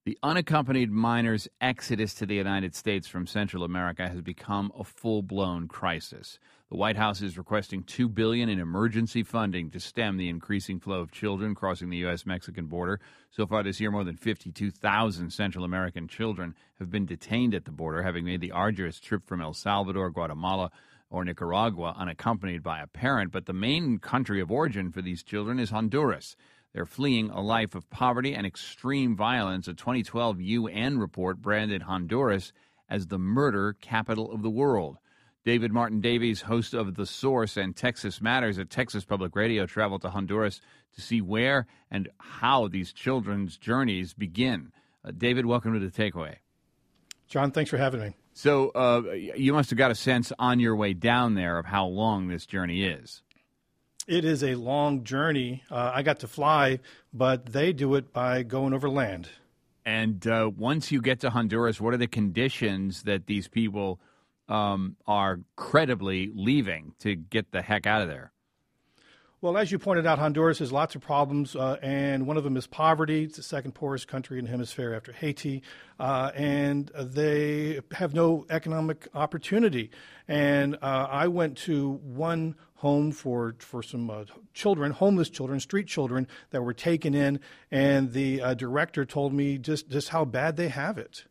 The unaccompanied minors' exodus to the United States from Central America has become a full-blown crisis. The White House is requesting $2 billion in emergency funding to stem the increasing flow of children crossing the U.S.-Mexican border. So far this year, more than 52,000 Central American children have been detained at the border, having made the arduous trip from El Salvador, Guatemala, or Nicaragua unaccompanied by a parent. But the main country of origin for these children is Honduras. They're fleeing a life of poverty and extreme violence. A 2012 UN report branded Honduras as the murder capital of the world. David Martin Davies, host of The Source and Texas Matters at Texas Public Radio, traveled to Honduras to see where and how these children's journeys begin. David, welcome to The Takeaway. John, thanks for having me. So you must have got a sense on your way down there of how long this journey is. It is a long journey. I got to fly, but they do it by going over land. And once you get to Honduras, what are the conditions that these people are credibly leaving to get the heck out of there? Well, as you pointed out, Honduras has lots of problems, and one of them is poverty. It's the second poorest country in the hemisphere after Haiti, and they have no economic opportunity. And I went to one home for some children, homeless children, street children that were taken in, and the director told me just how bad they have it.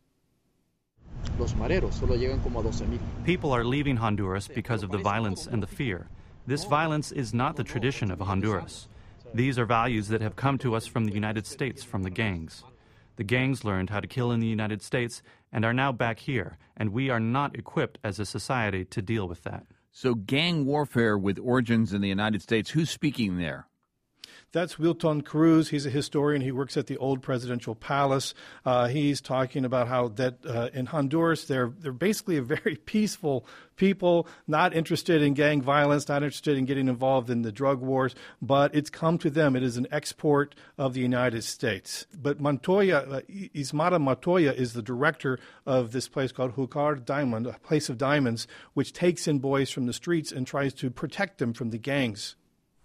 People are leaving Honduras because of the violence and the fear. This violence is not the tradition of Honduras. These are values that have come to us from the United States, from the gangs. The gangs learned how to kill in the United States and are now back here, and we are not equipped as a society to deal with that. So gang warfare with origins in the United States, who's speaking there? That's Wilton Cruz. He's a historian. He works at the old presidential palace. He's talking about how that in Honduras, they're basically a very peaceful people, not interested in gang violence, not interested in getting involved in the drug wars, but it's come to them. It is an export of the United States. But Montoya, Ismara Montoya is the director of this place called Jucar Diamond, a place of diamonds, which takes in boys from the streets and tries to protect them from the gangs.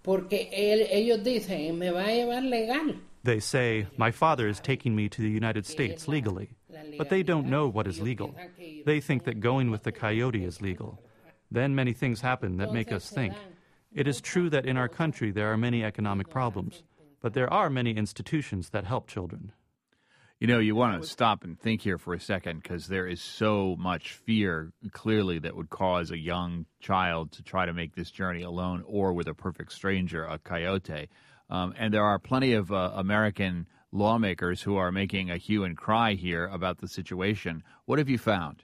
They say, my father is taking me to the United States legally, but they don't know what is legal. They think that going with the coyote is legal. Then many things happen that make us think. It is true that in our country there are many economic problems, but there are many institutions that help children. You know, you want to stop and think here for a second because there is so much fear, clearly, that would cause a young child to try to make this journey alone or with a perfect stranger, a coyote. And there are plenty of American lawmakers who are making a hue and cry here about the situation. What have you found?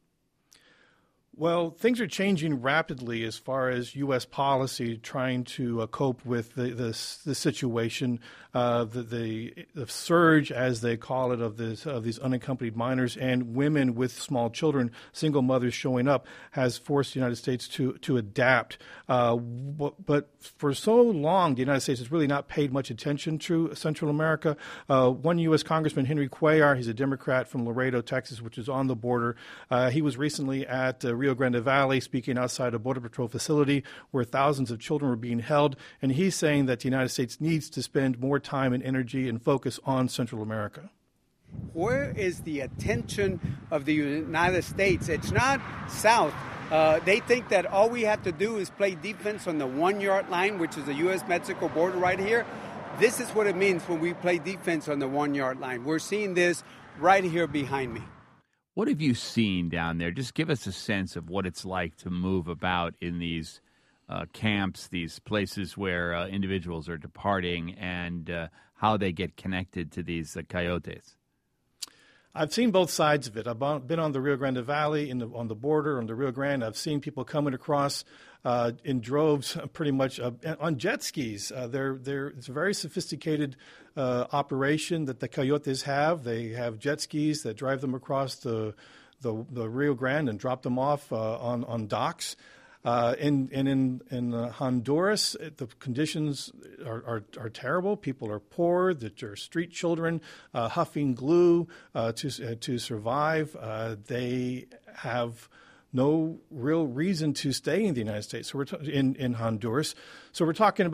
Well, things are changing rapidly as far as U.S. policy trying to cope with the situation. The surge, as they call it, of these unaccompanied minors and women with small children, single mothers showing up, has forced the United States to adapt. But for so long, the United States has really not paid much attention to Central America. One U.S. Congressman, Henry Cuellar, he's a Democrat from Laredo, Texas, which is on the border. He was recently at Rio Grande Valley speaking outside a Border Patrol facility where thousands of children were being held. And he's saying that the United States needs to spend more time and energy and focus on Central America. Where is the attention of the United States? It's not south. They think that all we have to do is play defense on the 1 yard line, which is the U.S.-Mexico border right here. This is what it means when we play defense on the 1 yard line. We're seeing this right here behind me. What have you seen down there? Just give us a sense of what it's like to move about in these camps, these places where individuals are departing, and how they get connected to these coyotes. I've seen both sides of it. I've been on the Rio Grande Valley, on the border, on the Rio Grande. I've seen people coming across in droves, pretty much on jet skis. It's a very sophisticated operation that the coyotes have. They have jet skis that drive them across the Rio Grande and drop them off on docks. In Honduras, the conditions are terrible. People are poor. There are street children huffing glue to survive. They have no real reason to stay in the United States. So in Honduras. So we're talking about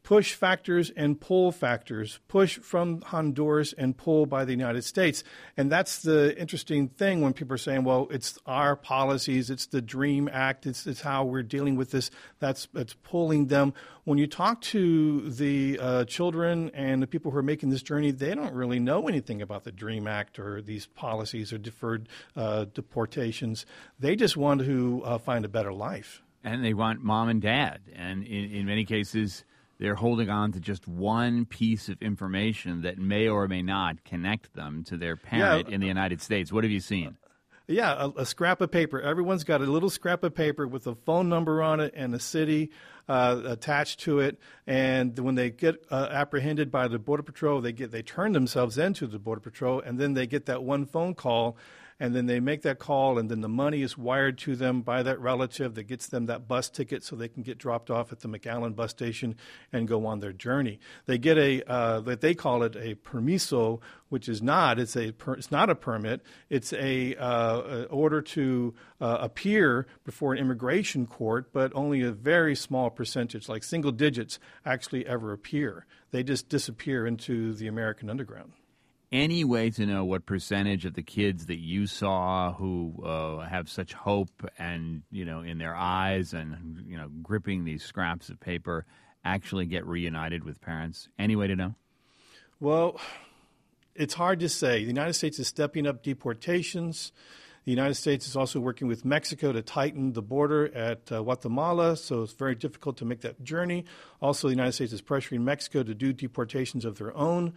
push factors and pull factors, push from Honduras and pull by the United States. And that's the interesting thing when people are saying, well, it's our policies, it's the DREAM Act, it's how we're dealing with this, that's pulling them. When you talk to the children and the people who are making this journey, they don't really know anything about the DREAM Act or these policies or deferred deportations. They just want to find a better life. And they want mom and dad. And in many cases, they're holding on to just one piece of information that may or may not connect them to their parent in the United States. What have you seen? A scrap of paper. Everyone's got a little scrap of paper with a phone number on it and a city attached to it. And when they get apprehended by the Border Patrol, they turn themselves into the Border Patrol, and then they get that one phone call. And then they make that call, and then the money is wired to them by that relative that gets them that bus ticket so they can get dropped off at the McAllen bus station and go on their journey. They get what they call it a permiso, which is not. It's not a permit. It's a order to appear before an immigration court, but only a very small percentage, like single digits, actually ever appear. They just disappear into the American underground. Any way to know what percentage of the kids that you saw who have such hope and, in their eyes and, gripping these scraps of paper actually get reunited with parents? Any way to know? Well, it's hard to say. The United States is stepping up deportations. The United States is also working with Mexico to tighten the border at Guatemala, so it's very difficult to make that journey. Also, the United States is pressuring Mexico to do deportations of their own.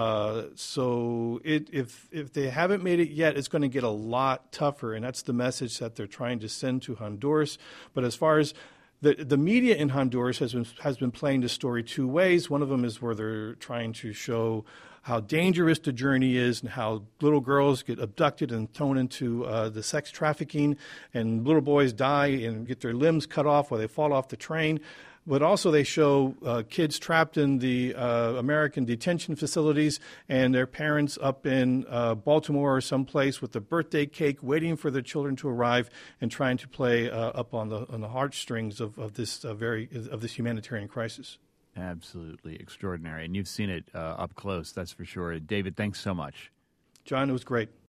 So if they haven't made it yet, it's going to get a lot tougher, and that's the message that they're trying to send to Honduras. But as far as the media in Honduras has been playing the story two ways. One of them is where they're trying to show how dangerous the journey is and how little girls get abducted and thrown into the sex trafficking, and little boys die and get their limbs cut off while they fall off the train. But also they show kids trapped in the American detention facilities and their parents up in Baltimore or someplace with a birthday cake waiting for their children to arrive and trying to play up on the heartstrings of this humanitarian crisis. Absolutely extraordinary. And you've seen it up close, that's for sure. David, thanks so much. John, it was great.